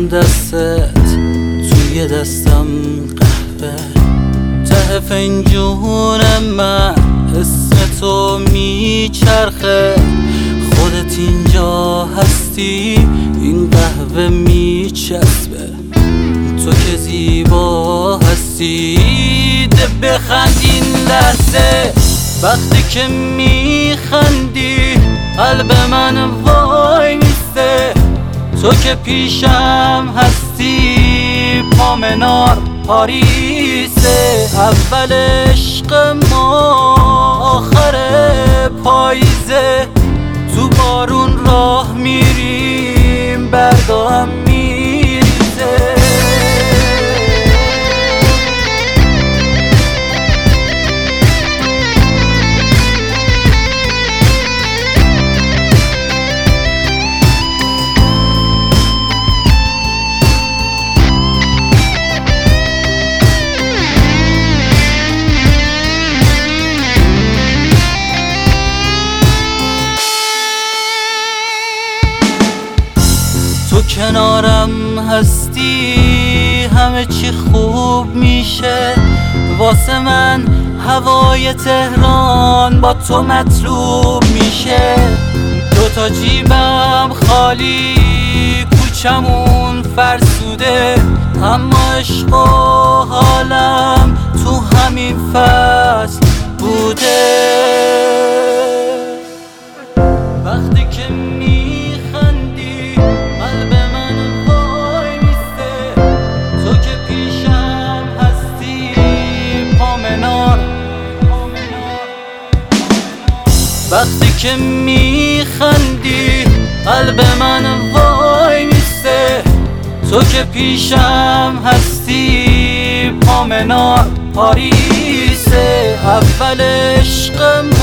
دستت توی دستم قهوه، ته فنجون من اسم تو میچرخه. خودت اینجا هستی این قهوه میچسبه، تو که زیبا هستی ده بخند این لحظه. وقتی که میخندی قلب من وای میسته، تو که پیشم هستی پامنار پاریسه. اول عشق ما آخر پاییزه، تو بارون راه میریم بردا هم میریزه. تو کنارم هستی همه چی خوب میشه، واسه من هوای تهران با تو مطلوب میشه. دوتا جیبم خالی کوچمون فرسوده، اما عشق و حالم تو همین فصل بوده. وقتی که میخندی قلب من وای میسته، تو که پیشم هستی پامنار. وقتی که میخندی قلب من وای میسته، تو که پیشم هستی پامنار پاریسه. اول عشق